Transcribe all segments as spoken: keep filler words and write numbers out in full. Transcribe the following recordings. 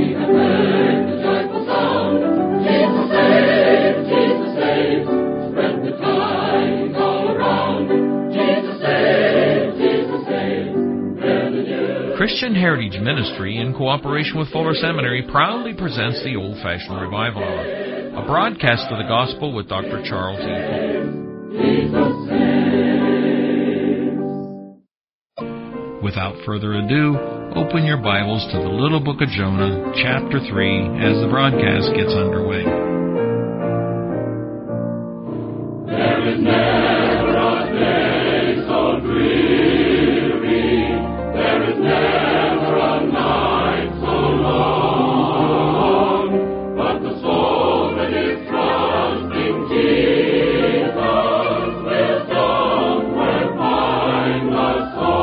Christian Heritage Ministry, in cooperation with Fuller Seminary, proudly presents the Old-Fashioned Revival Hour, a broadcast of the Gospel with Doctor Charles E. Cole. Without further ado, open your Bibles to the Little Book of Jonah, Chapter three, as the broadcast gets underway. There is never a day so dreary, there is never a night so long, but the soul that is trusting Jesus will somewhere find a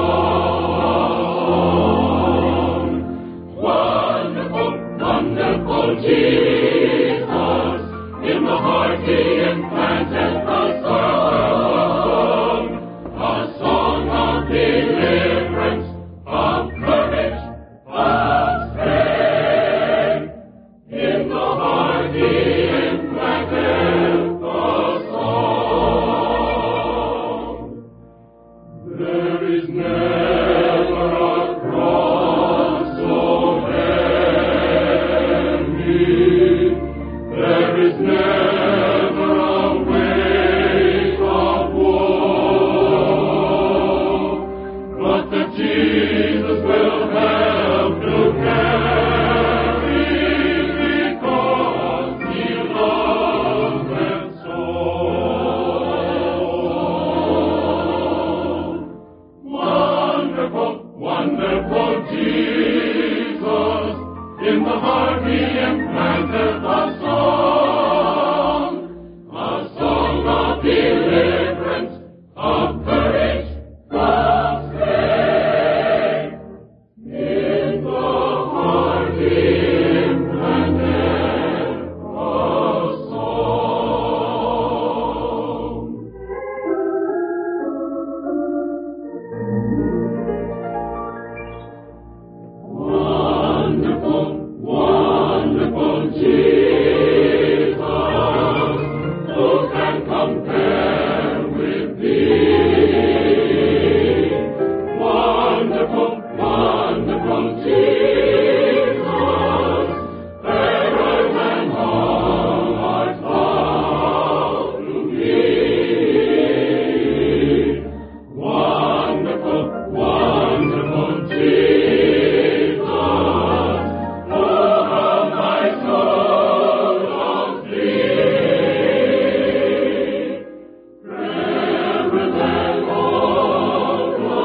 song. Wonderful, wonderful Jesus, in the heart He implanted a song, a song of deliverance, of courage, of strength. In the heart He implanted the song. There is never a cross so heavy, there is never a weight of woe, but that Jesus will help to carry, because He loves them so. Wonderful, wonderful Jesus, in the heart He implanted a song, a song of deliverance, of courage, of strength. In the heart He implanted a song. Wonderful, wonderful Jesus, who can compare with Thee? Wonderful, wonderful Jesus, fairer than all hearts bow to Thee. Wonderful, wonderful Jesus, oh, how my soul longs Thee. Fairer than all the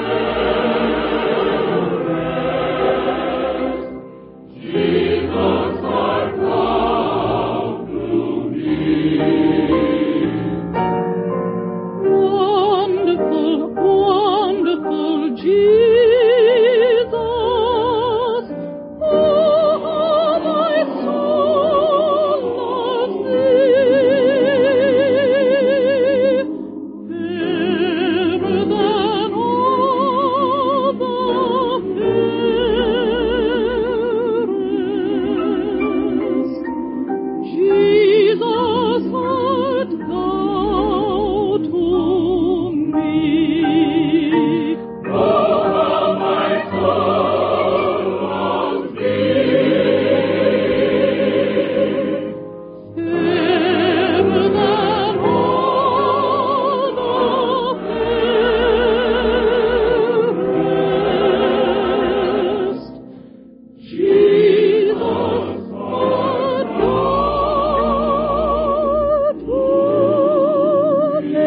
fairest, Jesus, art thou to me. Wonderful, wonderful Jesus, oh, how my soul loves Thee. Fairer than all the fairest, Jesus, art thou to me. Oh, how my soul longs Thee. Fairer than all the fairest, Jesus, art thou to me.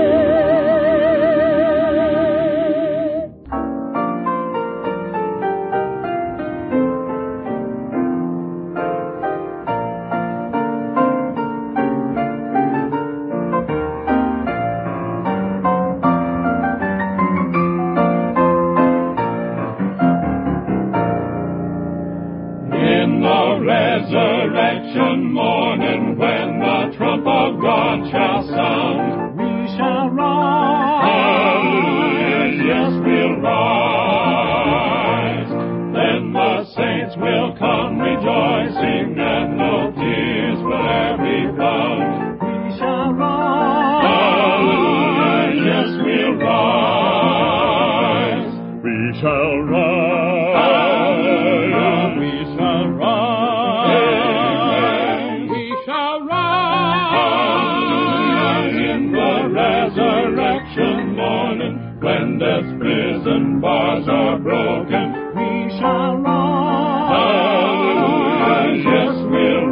In the resurrection morning, when the trump of God shall sound, We shall rise. hallelujah, yes, we'll rise. Then the saints will come rejoicing, and no tears will ever be found. We shall rise. Hallelujah, yes, we'll rise. We shall rise. Hallelujah, we shall rise. Amen. We shall rise. Hallelujah, in the resurrection morning, when death's prison bars are broken. We shall rise. Hallelujah, yes, we'll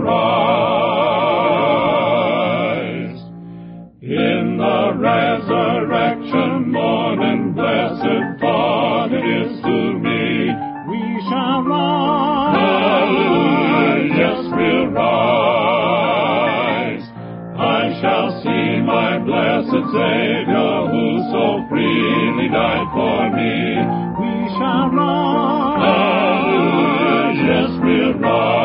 rise. In the resurrection morning, blessed thought it is to me. We shall rise. Hallelujah, yes, we'll rise. I shall see my blessed Savior, who so freely died for me. We shall rise. Hallelujah, yes, we'll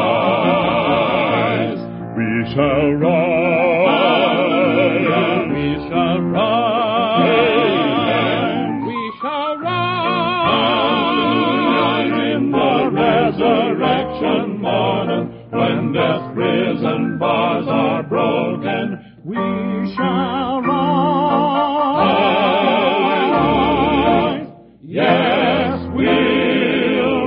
rise. We shall rise. We shall rise. Amen. We shall rise. Hallelujah, in the resurrection morning, when death's prison bars are broken. We shall rise. Hallelujah, yes, we'll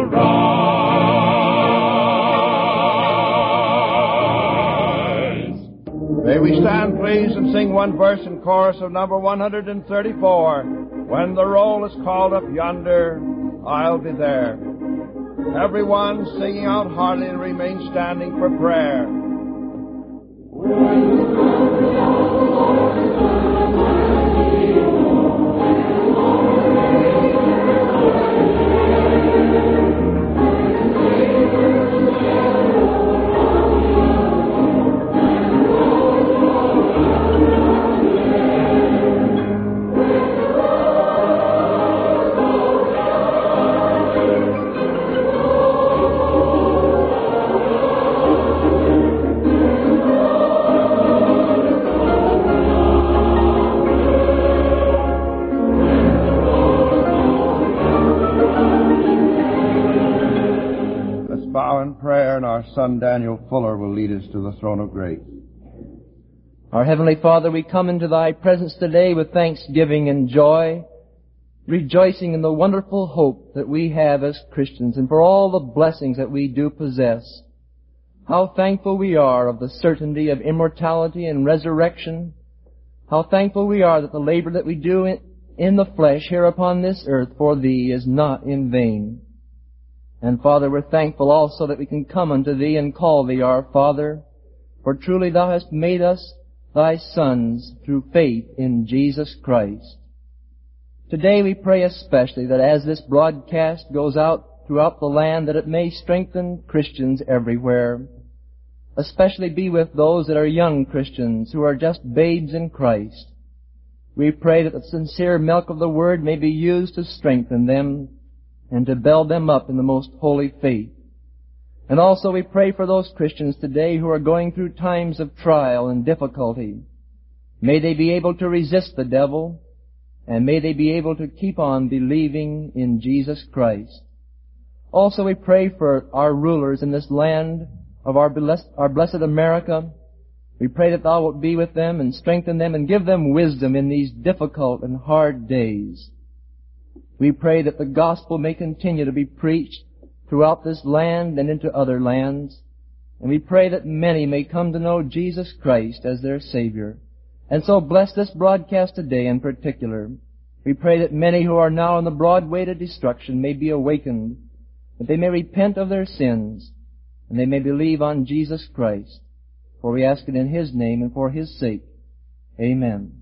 rise. May we stand, please, and sing one verse in chorus of number one hundred thirty-four. When the roll is called up yonder, I'll be there. Everyone singing out heartily and remain standing for prayer. Our son Daniel Fuller will lead us to the throne of grace. Our Heavenly Father, we come into Thy presence today with thanksgiving and joy, rejoicing in the wonderful hope that we have as Christians and for all the blessings that we do possess. How thankful we are of the certainty of immortality and resurrection. How thankful we are that the labor that we do in, in the flesh here upon this earth for Thee is not in vain. And Father, we're thankful also that we can come unto Thee and call Thee our Father, for truly Thou hast made us Thy sons through faith in Jesus Christ. Today we pray especially that as this broadcast goes out throughout the land, that it may strengthen Christians everywhere. Especially be with those that are young Christians who are just babes in Christ. We pray that the sincere milk of the Word may be used to strengthen them and to build them up in the most holy faith. And also we pray for those Christians today who are going through times of trial and difficulty. May they be able to resist the devil, and may they be able to keep on believing in Jesus Christ. Also we pray for our rulers in this land of our blessed, our blessed America. We pray that Thou wilt be with them and strengthen them and give them wisdom in these difficult and hard days. We pray that the gospel may continue to be preached throughout this land and into other lands. And we pray that many may come to know Jesus Christ as their Savior. And so bless this broadcast today in particular. We pray that many who are now on the broad way to destruction may be awakened, that they may repent of their sins, and they may believe on Jesus Christ. For we ask it in His name and for His sake. Amen.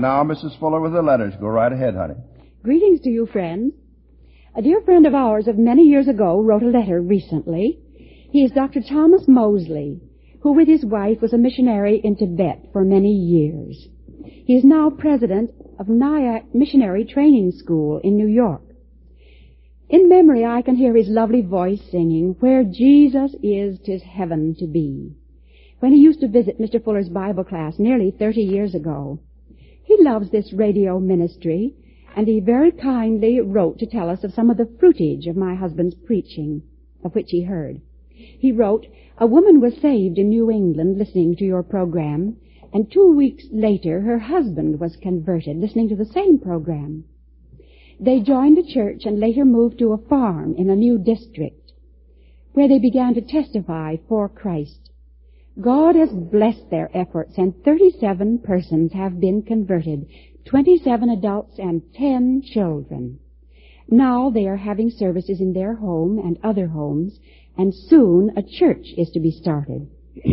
And now, Missus Fuller with the letters. Go right ahead, honey. Greetings to you, friends. A dear friend of ours of many years ago wrote a letter recently. He is Doctor Thomas Mosley, who with his wife was a missionary in Tibet for many years. He is now president of Nyack Missionary Training School in New York. In memory, I can hear his lovely voice singing, "Where Jesus is, 'tis heaven to be," when he used to visit Mister Fuller's Bible class nearly thirty years ago. He loves this radio ministry, and he very kindly wrote to tell us of some of the fruitage of my husband's preaching, of which he heard. He wrote, "A woman was saved in New England listening to your program, and two weeks later her husband was converted listening to the same program. They joined a church and later moved to a farm in a new district, where they began to testify for Christ. God has blessed their efforts, and thirty-seven persons have been converted, twenty-seven adults and ten children. Now they are having services in their home and other homes, and soon a church is to be started."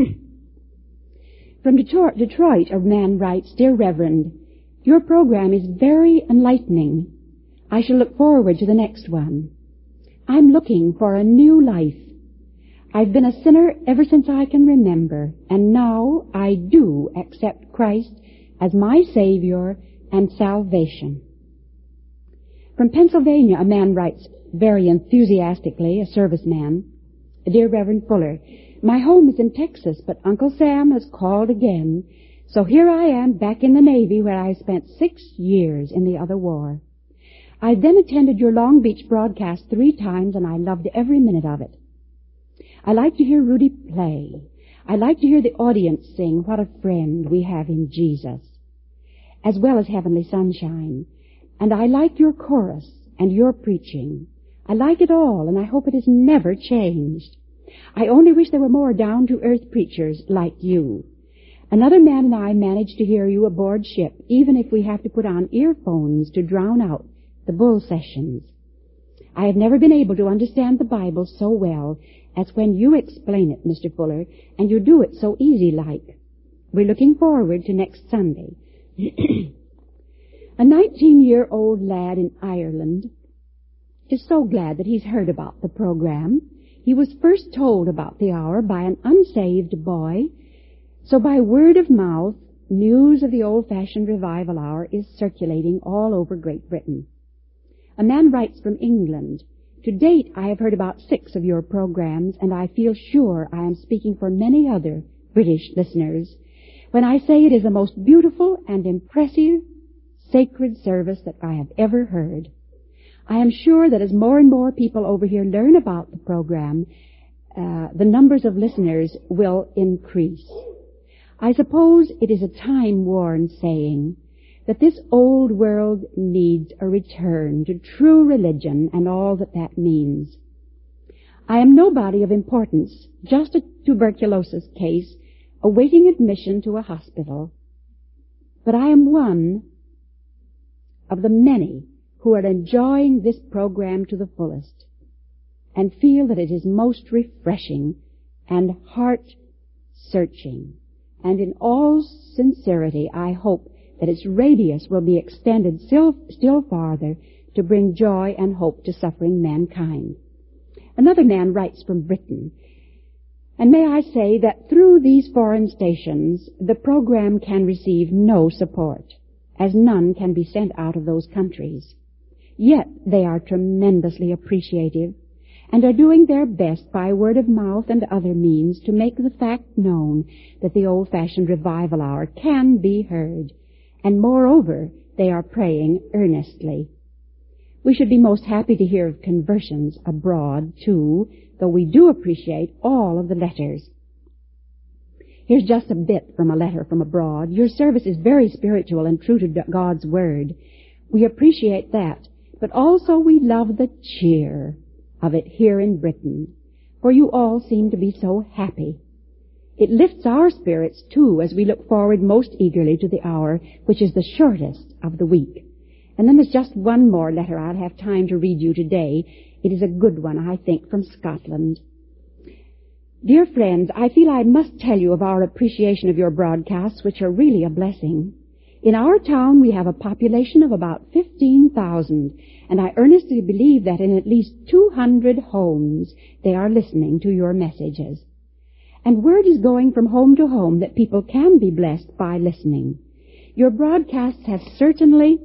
From Detroit, a man writes, "Dear Reverend, your program is very enlightening. I shall look forward to the next one. I'm looking for a new life. I've been a sinner ever since I can remember, and now I do accept Christ as my Savior and salvation." From Pennsylvania, a man writes very enthusiastically, a serviceman, "Dear Reverend Fuller, my home is in Texas, but Uncle Sam has called again, so here I am back in the Navy where I spent six years in the other war. I then attended your Long Beach broadcast three times, and I loved every minute of it. I like to hear Rudy play. I like to hear the audience sing, 'What a friend we have in Jesus,' as well as Heavenly Sunshine. And I like your chorus and your preaching. I like it all, and I hope it has never changed. I only wish there were more down-to-earth preachers like you. Another man and I manage to hear you aboard ship, even if we have to put on earphones to drown out the bull sessions. I have never been able to understand the Bible so well as when you explain it, Mister Fuller, and you do it so easy-like. We're looking forward to next Sunday." A nineteen-year-old lad in Ireland is so glad that he's heard about the program. He was first told about the hour by an unsaved boy, so by word of mouth, news of the old-fashioned revival hour is circulating all over Great Britain. A man writes from England, "To date, I have heard about six of your programs, and I feel sure I am speaking for many other British listeners when I say it is the most beautiful and impressive sacred service that I have ever heard. I am sure that as more and more people over here learn about the program, uh, the numbers of listeners will increase. I suppose it is a time-worn saying that this old world needs a return to true religion and all that that means. I am nobody of importance, just a tuberculosis case awaiting admission to a hospital, but I am one of the many who are enjoying this program to the fullest and feel that it is most refreshing and heart-searching. And in all sincerity, I hope that its radius will be extended still, still farther to bring joy and hope to suffering mankind." Another man writes from Britain, "And may I say that through these foreign stations, the program can receive no support, as none can be sent out of those countries. Yet they are tremendously appreciative and are doing their best by word of mouth and other means to make the fact known that the old-fashioned revival hour can be heard, and moreover, they are praying earnestly. We should be most happy to hear of conversions abroad, too, though we do appreciate all of the letters." Here's just a bit from a letter from abroad. "Your service is very spiritual and true to God's Word. We appreciate that, but also we love the cheer of it here in Britain, for you all seem to be so happy. It lifts our spirits, too, as we look forward most eagerly to the hour, which is the shortest of the week." And then there's just one more letter I'll have time to read you today. It is a good one, I think, from Scotland. "Dear friends, I feel I must tell you of our appreciation of your broadcasts, which are really a blessing. In our town, we have a population of about fifteen thousand, and I earnestly believe that in at least two hundred homes they are listening to your messages. And word is going from home to home that people can be blessed by listening. Your broadcasts have certainly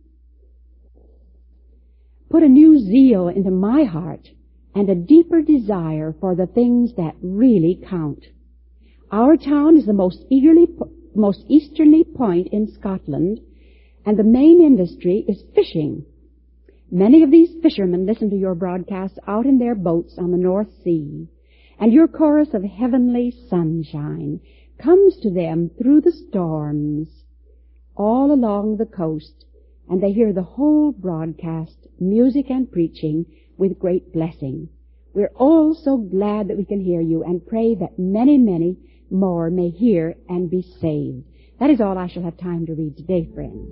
put a new zeal into my heart and a deeper desire for the things that really count. Our town is the most eagerly most easterly point in Scotland, and the main industry is fishing. Many of these fishermen listen to your broadcasts out in their boats on the North Sea, and your chorus of heavenly sunshine comes to them through the storms all along the coast, and they hear the whole broadcast, music and preaching, with great blessing. We're all so glad that we can hear you, and pray that many, many more may hear and be saved. That is all I shall have time to read today, friends.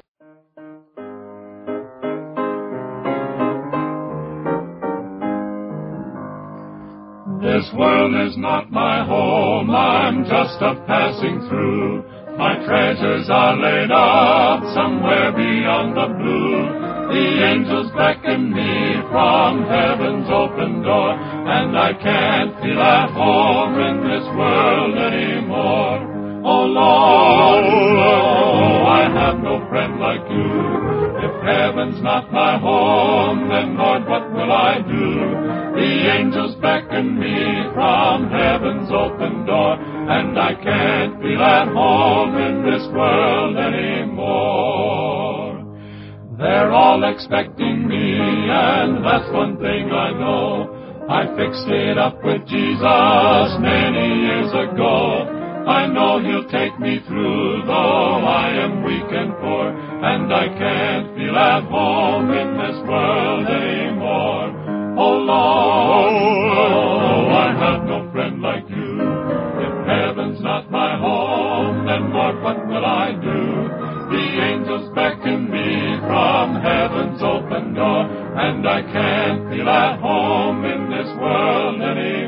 This world is not my home, I'm just a passing through. My treasures are laid up somewhere beyond the blue. The angels beckon me from heaven's open door, and I can't feel at home in this world anymore. Oh Lord, oh, I have no friend like you. If heaven's not my home, then Lord, what will I do? The angels beckon me from heaven's open door, and I can't feel at home in this world anymore. They're all expecting me, and that's one thing I know. I fixed it up with Jesus many years ago. I know He'll take me through, though I am weak and poor, and I can't feel at home in this world anymore. Oh Lord, oh, I have no friend like you. If heaven's not my home, then Lord, what will I do? The angels beckon me from heaven's open door, and I can't feel at home in this world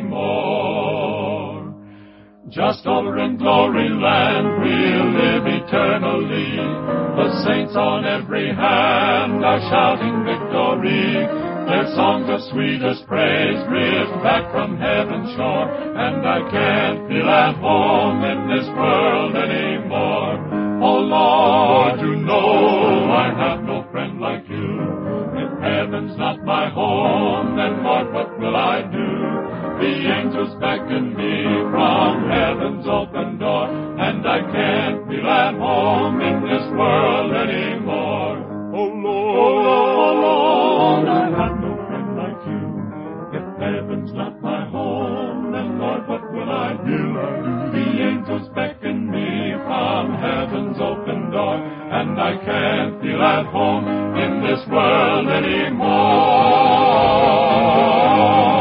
anymore. Just over in glory land we'll live eternally. The saints on every hand are shouting victory. Their songs of sweetest praise drift back from heaven's shore, and I can't feel at home in this world anymore. Oh Lord, you know I have no friend like you. If heaven's not my home, then Lord, what will I do? The angels beckon me from heaven's open door, and I can't feel at home in this world anymore. Oh Lord, oh Lord, I have no friend like you. If heaven's not my home, then Lord, what will I do? The angels beckon me from heaven's open door, and I can't feel at home in this world anymore.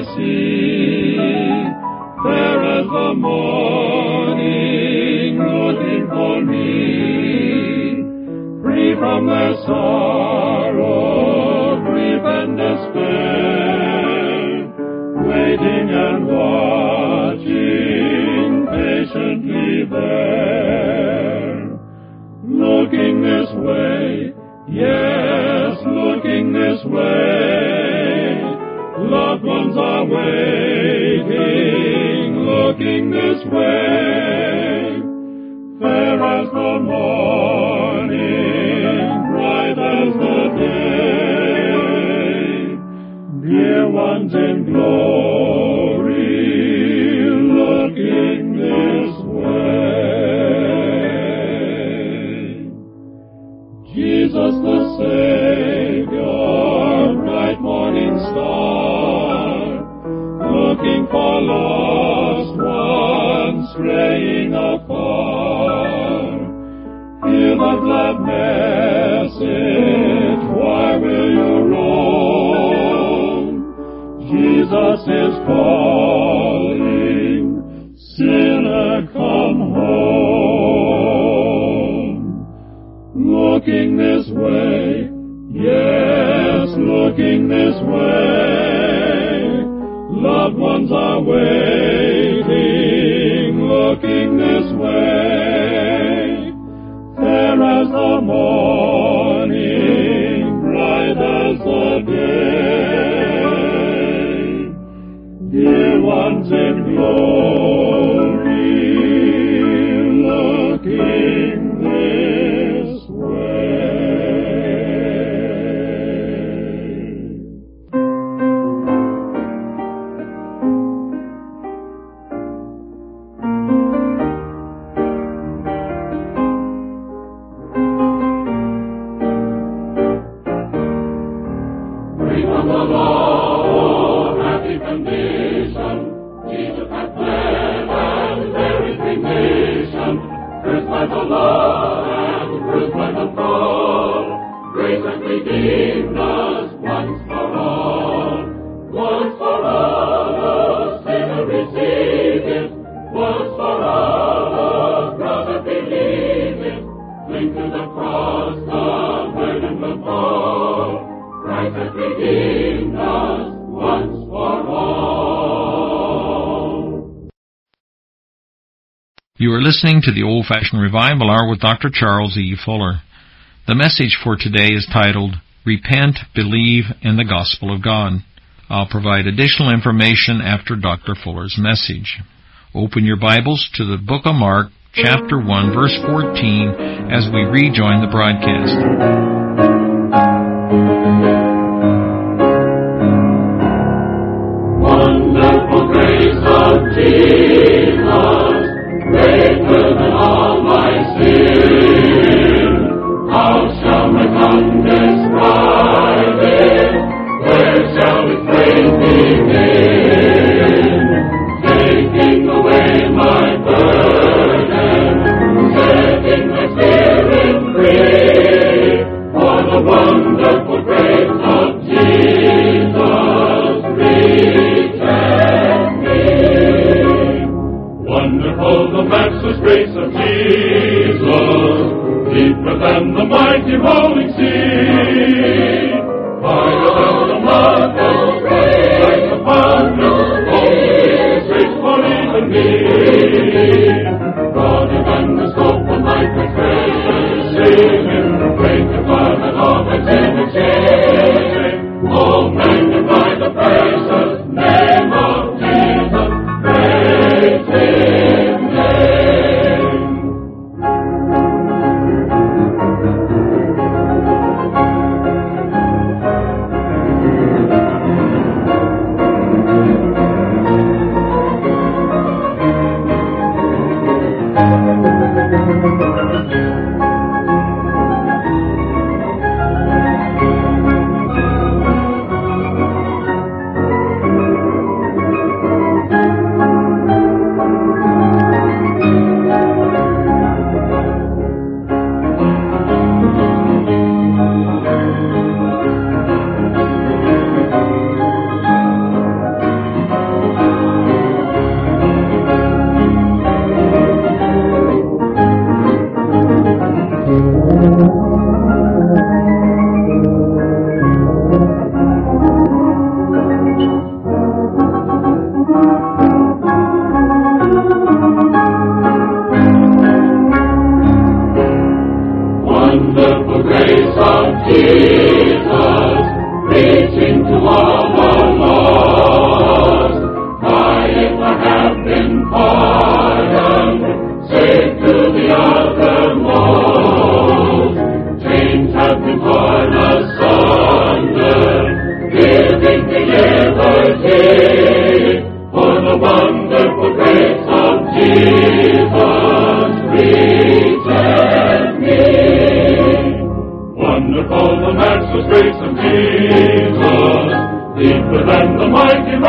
see, fair as the morning, looking for me, free from their sorrow, grief and despair, waiting and watching patiently there, looking this way, yes, looking this way, loved ones are waiting, looking this way, fair as the morning, bright as the day, dear ones in glory, looking this way. Jesus the Savior, bright morning star, looking for lost ones straying afar. Hear the glad message, why will you roam? Jesus is calling, sinner, come home. Looking this way, yes, looking this way, loved ones are waiting, looking this way, fair as the morning, bright as the day, dear ones in glory, looking this way. Free from the law, happy condition, Jesus hath fled and there is remission. Cursed by the law and bruised by the fall, grace hath redeemed us once for all. Once for all, the sinner receive it. Once for all, the brother believe it. Cling to the cross, the burden will fall. Christ hath redeemed us once for all. You are listening to the Old-Fashioned Revival Hour with Doctor Charles E. Fuller. The message for today is titled, Repent, Believe in the Gospel of God. I'll provide additional information after Doctor Fuller's message. Open your Bibles to the book of Mark, chapter one, verse fourteen, as we rejoin the broadcast. Wonderful grace of Jesus, greater than all my sin. How shall my tongue describe it? Where shall its praise begin? Taking away my burden, setting my spirit free, for the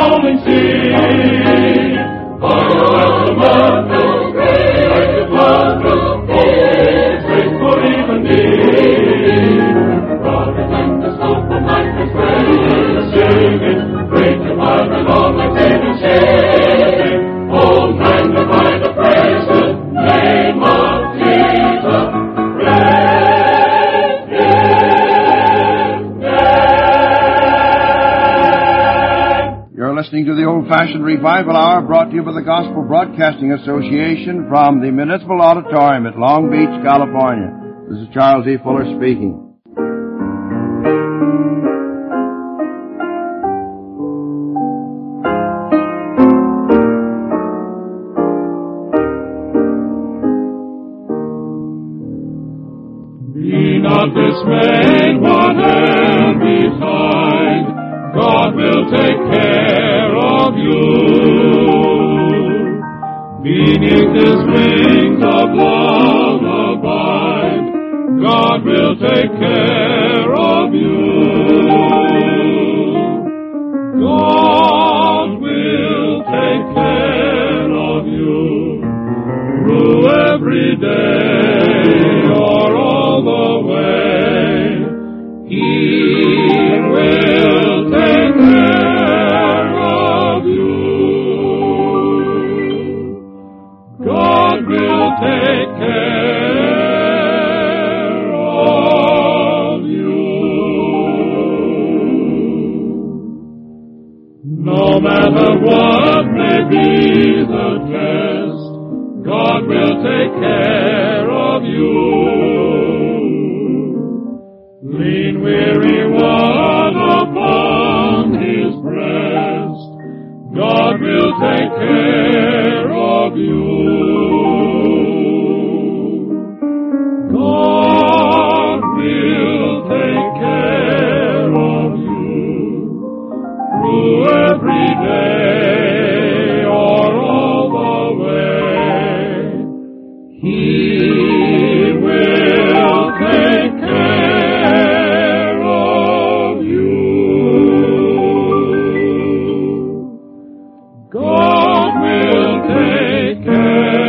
rolling sea. Fire as the mud will break, like the blood will flow, straight for even me. Broader than the slope of Michael's grave, singing, great divine and all the great and saving. Oh, magnify the praises, name of Jesus. Praise His name. You're listening to the Old-Fashioned Revival Hour, brought to you by the Gospel Broadcasting Association from the Municipal Auditorium at Long Beach, California. This is Charles E. Fuller speaking. Be not dismayed, whatever betide, God will take care of you. Beneath His wings of love abide, God will take care of you. God will take care of you through every day or all the way. He will take care of you. God will take care of you. No matter what may be the test, God will take care of you. Lean, weary one upon His breast, God will take care of you. God will take care of you through every day or all the way. He will take care of you. God will take care of you.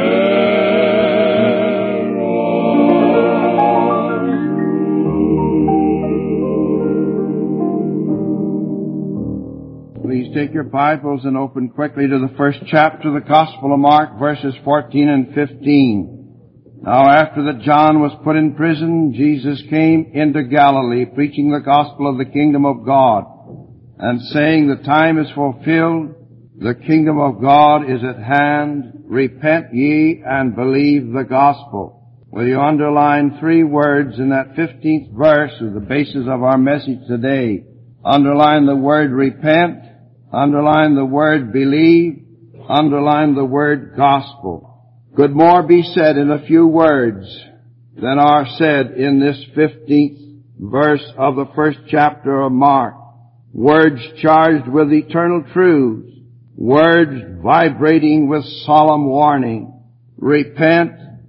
Please take your Bibles and open quickly to the first chapter of the Gospel of Mark, verses fourteen and fifteen. Now after that John was put in prison, Jesus came into Galilee, preaching the gospel of the kingdom of God, and saying, the time is fulfilled, the kingdom of God is at hand, repent ye and believe the gospel. Will you underline three words in that fifteenth verse as the basis of our message today? Underline the word repent, underline the word believe, underline the word gospel. Could more be said in a few words than are said in this fifteenth verse of the first chapter of Mark? Words charged with eternal truths, words vibrating with solemn warning. Repent,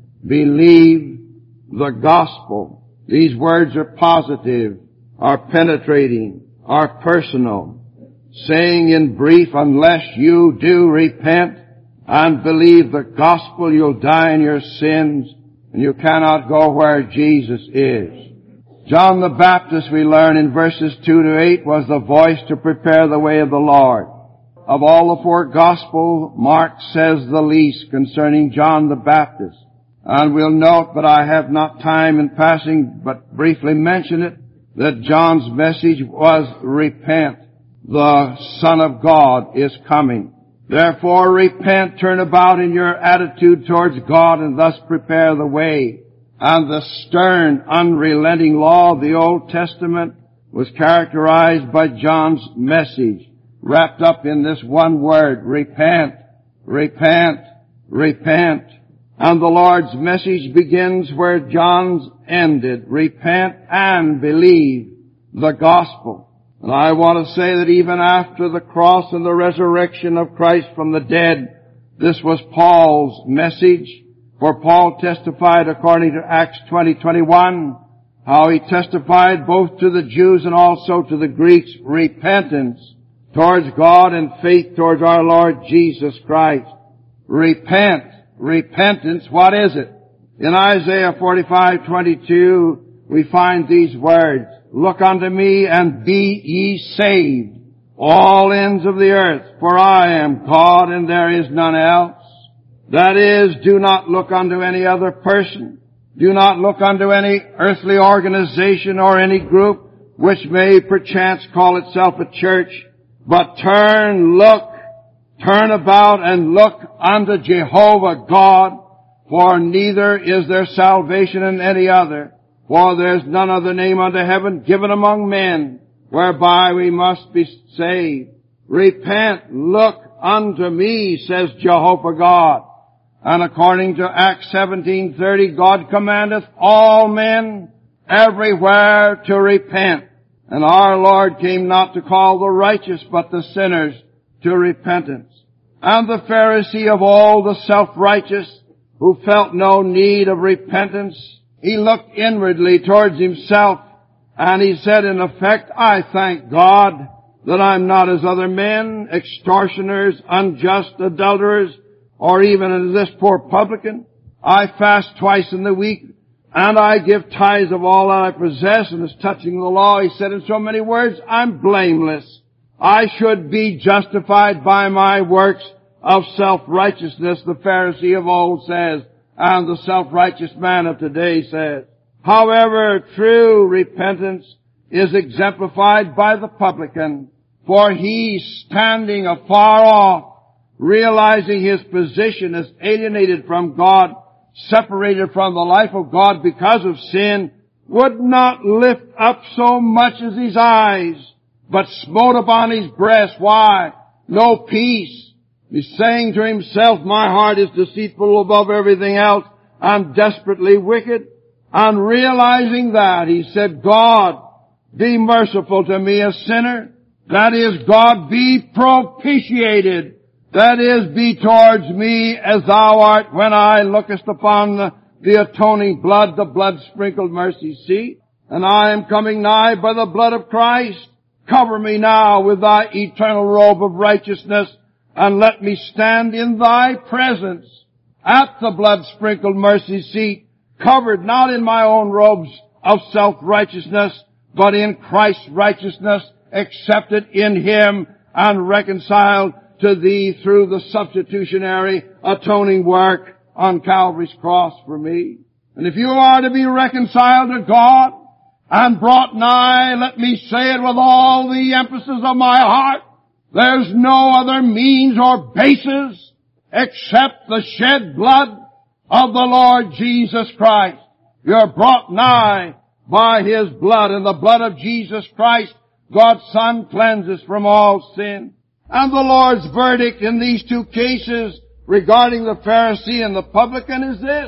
believe the gospel. These words are positive, are penetrating, are personal, saying in brief, unless you do repent and believe the gospel, you'll die in your sins, and you cannot go where Jesus is. John the Baptist, we learn in verses two to eight, was the voice to prepare the way of the Lord. Of all the four Gospels, Mark says the least concerning John the Baptist. And we'll note, but I have not time in passing, but briefly mention it, that John's message was, repent, the Son of God is coming. Therefore repent, turn about in your attitude towards God, and thus prepare the way. And the stern, unrelenting law of the Old Testament was characterized by John's message, wrapped up in this one word, repent, repent, repent. And the Lord's message begins where John's ended, repent and believe the gospel. And I want to say that even after the cross and the resurrection of Christ from the dead, this was Paul's message. For Paul testified according to Acts twenty twenty-one, how he testified both to the Jews and also to the Greeks, repentance towards God and faith towards our Lord Jesus Christ. Repent. Repentance, what is it? In Isaiah forty-five twenty-two, we find these words, Look unto me and be ye saved, all ends of the earth, for I am God and there is none else. That is, do not look unto any other person. Do not look unto any earthly organization or any group which may perchance call itself a church, but turn, look, turn about and look unto Jehovah God, for neither is there salvation in any other, for there is none other name under heaven given among men, whereby we must be saved. Repent, look unto me, says Jehovah God. And according to Acts seventeen thirty, God commandeth all men everywhere to repent. And our Lord came not to call the righteous, but the sinners to repentance. And the Pharisee of old, the self-righteous, who felt no need of repentance, he looked inwardly towards himself, and he said in effect, I thank God that I'm not as other men, extortioners, unjust, adulterers, or even as this poor publican. I fast twice in the week, and I give tithes of all that I possess. And as touching the law, he said in so many words, I'm blameless. I should be justified by my works of self-righteousness, the Pharisee of old says, and the self-righteous man of today says. However, true repentance is exemplified by the publican, for he, standing afar off, realizing his position as alienated from God, separated from the life of God because of sin, would not lift up so much as his eyes, but smote upon his breast. Why? No peace. He's saying to himself, my heart is deceitful above everything else. I'm desperately wicked. And realizing that, he said, God, be merciful to me, a sinner. That is, God, be propitiated. That is, be towards me as thou art when I lookest upon the, the atoning blood, the blood-sprinkled mercy seat. And I am coming nigh by the blood of Christ. Cover me now with thy eternal robe of righteousness, and let me stand in thy presence at the blood-sprinkled mercy seat, covered not in my own robes of self-righteousness, but in Christ's righteousness, accepted in him and reconciled to thee through the substitutionary atoning work on Calvary's cross for me. And if you are to be reconciled to God and brought nigh, let me say it with all the emphasis of my heart, there's no other means or basis except the shed blood of the Lord Jesus Christ. You're brought nigh by his blood, and the blood of Jesus Christ, God's Son, cleanses from all sin. And the Lord's verdict in these two cases regarding the Pharisee and the publican is this.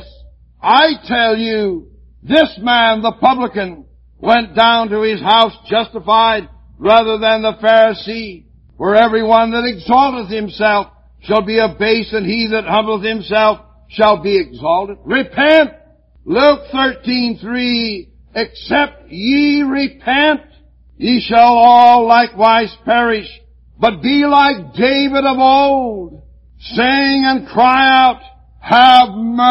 I tell you, this man, the publican, went down to his house justified rather than the Pharisee. For everyone that exalteth himself shall be abased, and he that humbleth himself shall be exalted. Repent! Luke thirteen three, except ye repent, ye shall all likewise perish. But be like David of old, saying and cry out, have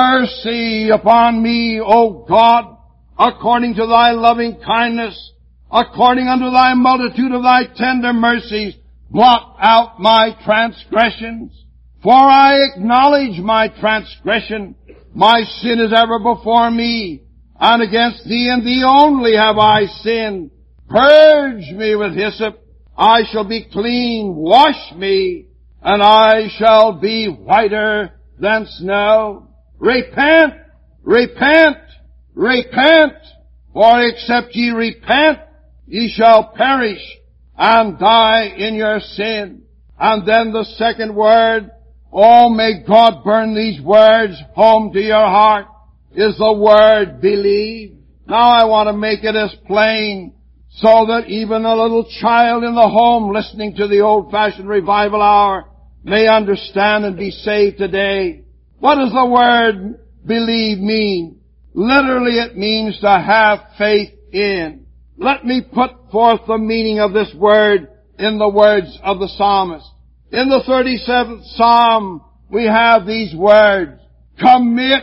mercy upon me, O God, according to thy loving kindness, according unto thy multitude of thy tender mercies, blot out my transgressions. For I acknowledge my transgression. My sin is ever before me, and against thee and thee only have I sinned. Purge me with hyssop, I shall be clean. Wash me, and I shall be whiter than snow. Repent, repent, repent, for except ye repent, ye shall perish and die in your sin. And then the second word, oh, may God burn these words home to your heart, is the word believe. Now I want to make it as plain so that even a little child in the home listening to the old-fashioned revival hour may understand and be saved today. What does the word believe mean? Literally it means to have faith in. Let me put forth the meaning of this word in the words of the psalmist. In the thirty-seventh Psalm, we have these words, commit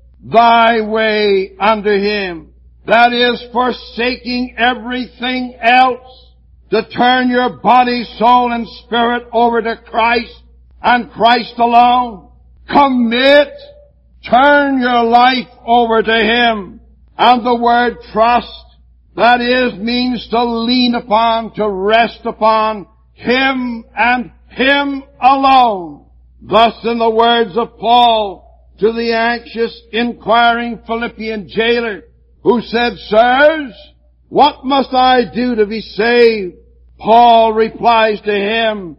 thy way unto him. That is, forsaking everything else, to turn your body, soul, and spirit over to Christ and Christ alone. Commit, turn your life over to him. And the word trust, that is, means to lean upon, to rest upon him and him alone. Thus, in the words of Paul to the anxious, inquiring Philippian jailer, who said, Sirs, what must I do to be saved? Paul replies to him,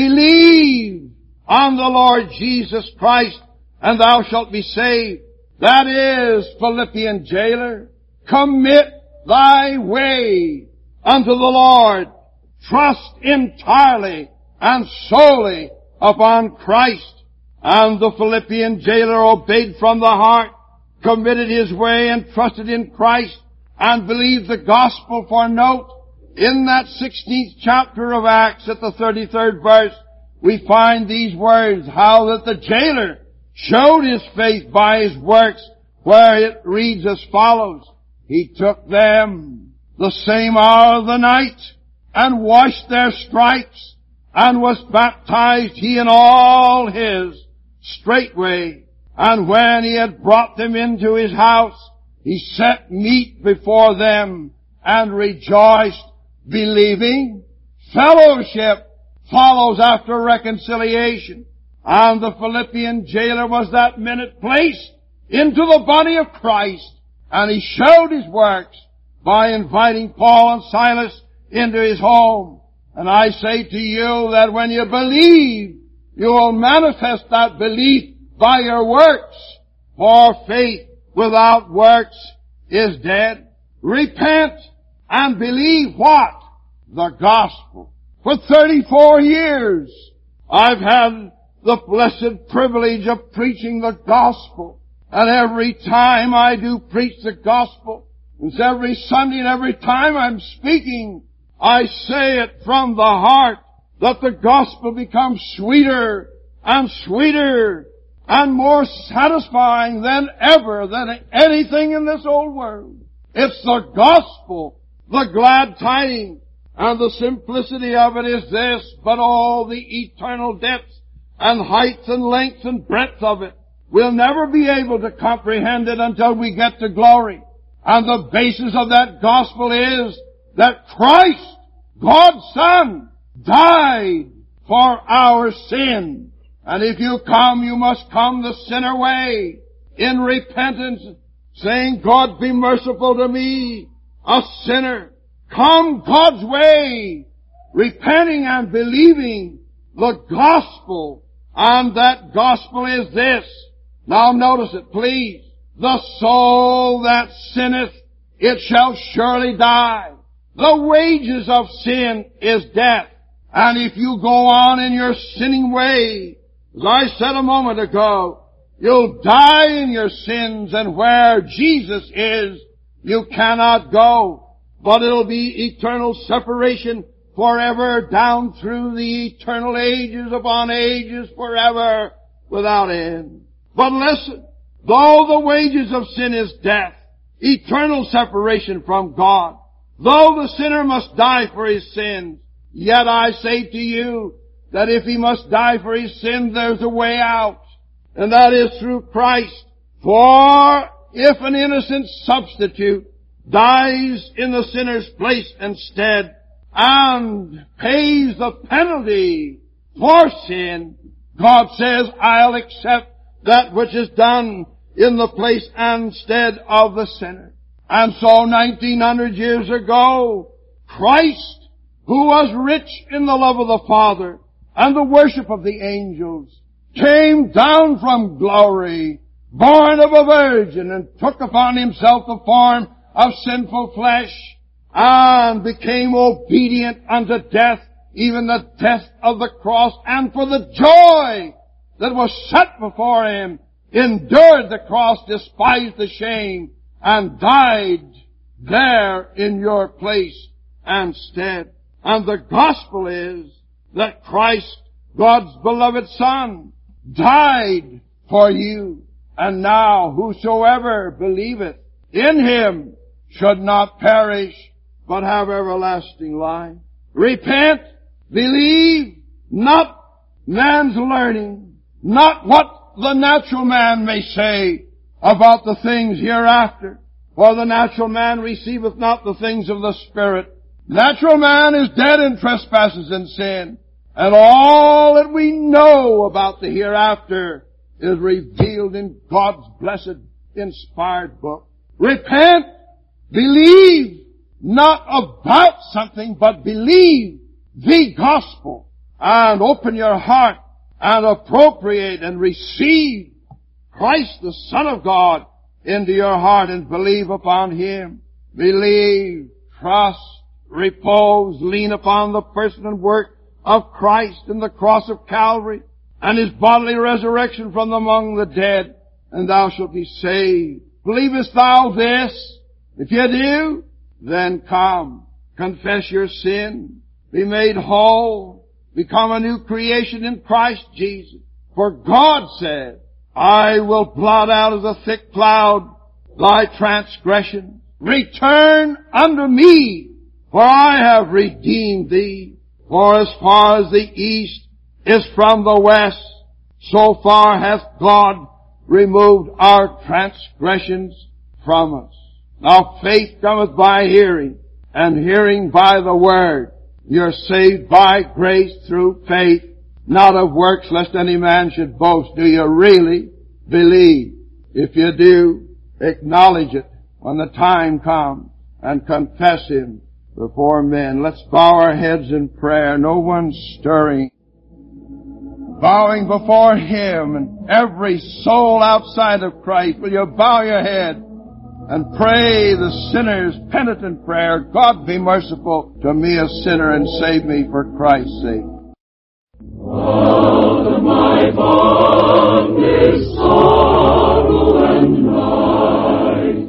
believe on the Lord Jesus Christ, and thou shalt be saved. That is, Philippian jailer, commit thy way unto the Lord. Trust entirely and solely upon Christ. And the Philippian jailer obeyed from the heart, committed his way and trusted in Christ, and believed the gospel. For note, in that sixteenth chapter of Acts at the thirty-third verse, we find these words, how that the jailer showed his faith by his works, where it reads as follows, he took them the same hour of the night, and washed their stripes, and was baptized, he and all his, straightway. And when he had brought them into his house, he set meat before them, and rejoiced, believing. Fellowship follows after reconciliation. And the Philippian jailer was that minute placed into the body of Christ, and he showed his works by inviting Paul and Silas into his home. And I say to you that when you believe, you will manifest that belief by your works. For faith without works is dead. Repent and believe what? The gospel. For thirty-four years, I've had the blessed privilege of preaching the gospel. And every time I do preach the gospel, it's every Sunday and every time I'm speaking, I say it from the heart, that the gospel becomes sweeter and sweeter and more satisfying than ever, than anything in this old world. It's the gospel, the glad tidings, and the simplicity of it is this, but all the eternal depths and heights and lengths and breadth of it, we'll never be able to comprehend it until we get to glory. And the basis of that gospel is that Christ, God's Son, died for our sin. And if you come, you must come the sinner way, in repentance, saying, God, be merciful to me, a sinner. Come God's way, repenting and believing the gospel. And that gospel is this. Now notice it, please. The soul that sinneth, it shall surely die. The wages of sin is death. And if you go on in your sinning way, as I said a moment ago, you'll die in your sins, and where Jesus is, you cannot go. But it'll be eternal separation forever down through the eternal ages upon ages forever without end. But listen, though the wages of sin is death, eternal separation from God, though the sinner must die for his sins, yet I say to you that if he must die for his sins, there's a way out, and that is through Christ. For if an innocent substitute dies in the sinner's place instead, and pays the penalty for sin, God says, I'll accept that which is done in the place and stead of the sinner. And so nineteen hundred years ago, Christ, who was rich in the love of the Father and the worship of the angels, came down from glory, born of a virgin, and took upon himself the form of sinful flesh, and became obedient unto death, even the death of the cross, and for the joy that was set before him, endured the cross, despised the shame, and died there in your place and stead. And the gospel is that Christ, God's beloved Son, died for you. And now whosoever believeth in him should not perish, but have everlasting life. Repent, believe, not man's learning, not what the natural man may say about the things hereafter. For the natural man receiveth not the things of the Spirit. Natural man is dead in trespasses and sin. And all that we know about the hereafter is revealed in God's blessed, inspired book. Repent, believe, not about something, but believe the gospel. And open your heart and appropriate and receive Christ the Son of God into your heart and believe upon Him. Believe, trust, repose, lean upon the person and work of Christ and the cross of Calvary and His bodily resurrection from among the dead, and thou shalt be saved. Believest thou this? If you do, then come, confess your sin, be made whole, become a new creation in Christ Jesus. For God said, I will blot out as a thick cloud thy transgression. Return unto me, for I have redeemed thee. For as far as the east is from the west, so far hath God removed our transgressions from us. Now faith cometh by hearing, and hearing by the word. You're saved by grace through faith, not of works, lest any man should boast. Do you really believe? If you do, acknowledge it when the time comes and confess Him before men. Let's bow our heads in prayer. No one stirring. Bowing before Him, and every soul outside of Christ, will you bow your head and pray the sinner's penitent prayer? God, be merciful to me, a sinner, and save me for Christ's sake. Out of my bondage, sorrow and night,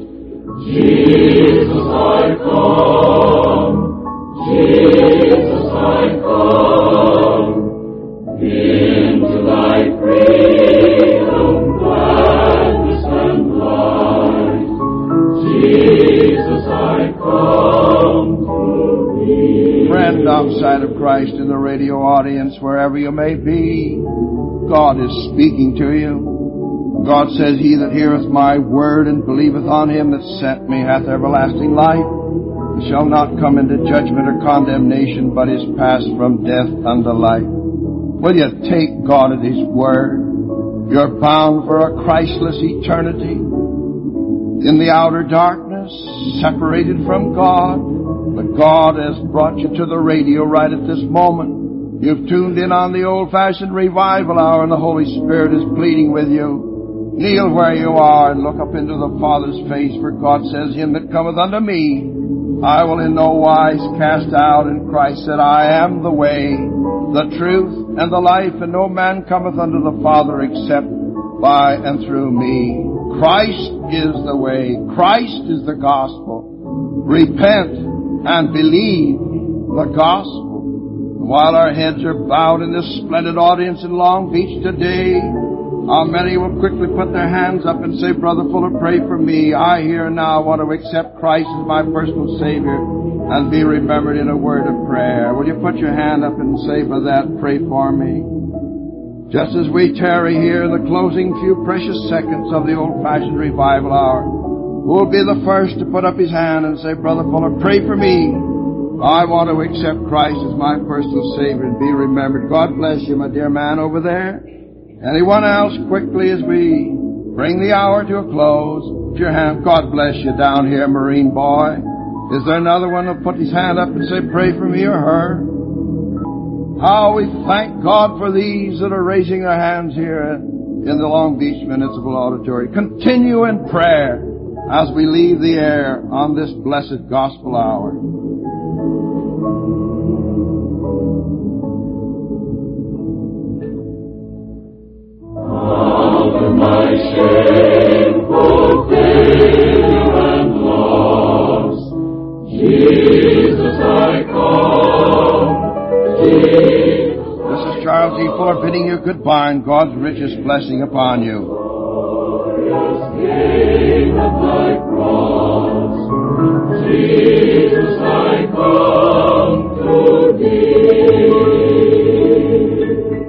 Jesus I come, Jesus I come, into thy freedom, gladness and light, Jesus I come to thee. Friend outside of Christ in the radio audience, wherever you may be, God is speaking to you. God says, He that heareth my word and believeth on Him that sent me hath everlasting life, and shall not come into judgment or condemnation, but is passed from death unto life. Will you take God at His word? You're bound for a Christless eternity in the outer darkness, separated from God. But God has brought you to the radio right at this moment. You've tuned in on the old-fashioned revival hour, and the Holy Spirit is pleading with you. Kneel where you are and look up into the Father's face, for God says, Him that cometh unto me, I will in no wise cast out. And Christ said, I am the way, the truth, and the life, and no man cometh unto the Father except by and through me. Christ is the way. Christ is the gospel. Repent and believe the gospel. While our heads are bowed in this splendid audience in Long Beach today, how many will quickly put their hands up and say, Brother Fuller, pray for me. I here now want to accept Christ as my personal Savior and be remembered in a word of prayer. Will you put your hand up and say, for that, pray for me? Just as we tarry here in the closing few precious seconds of the old-fashioned revival hour, who will be the first to put up his hand and say, Brother Fuller, pray for me. I want to accept Christ as my personal Savior and be remembered. God bless you, my dear man over there. Anyone else, quickly, as we bring the hour to a close? Put your hand. God bless you down here, Marine boy. Is there another one who'll put his hand up and say, pray for me or her? How we thank God for these that are raising their hands here in the Long Beach Municipal Auditorium. Continue in prayer as we leave the air on this blessed gospel hour. My shameful failure and loss, Jesus I call. This is Charles E. Fuller bidding you goodbye and God's richest blessing upon you. King of thy cross, Jesus, I come to thee.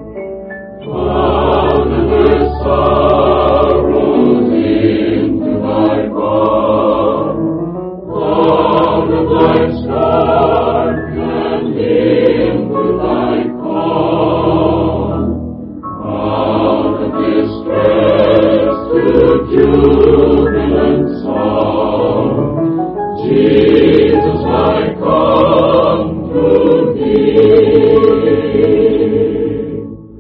Bow never sorrows into thy bow, out of thy start and into thy call, out of distress to jubilant song, Jesus, I come to thee.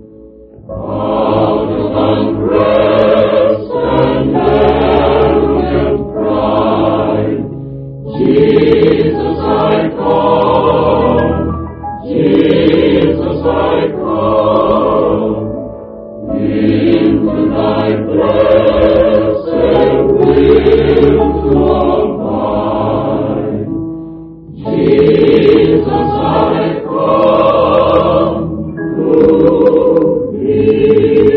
Out of unrest and arrogant pride, Jesus, I come, Jesus, I come, into thy blessed will to abide. Jesus, I come to thee.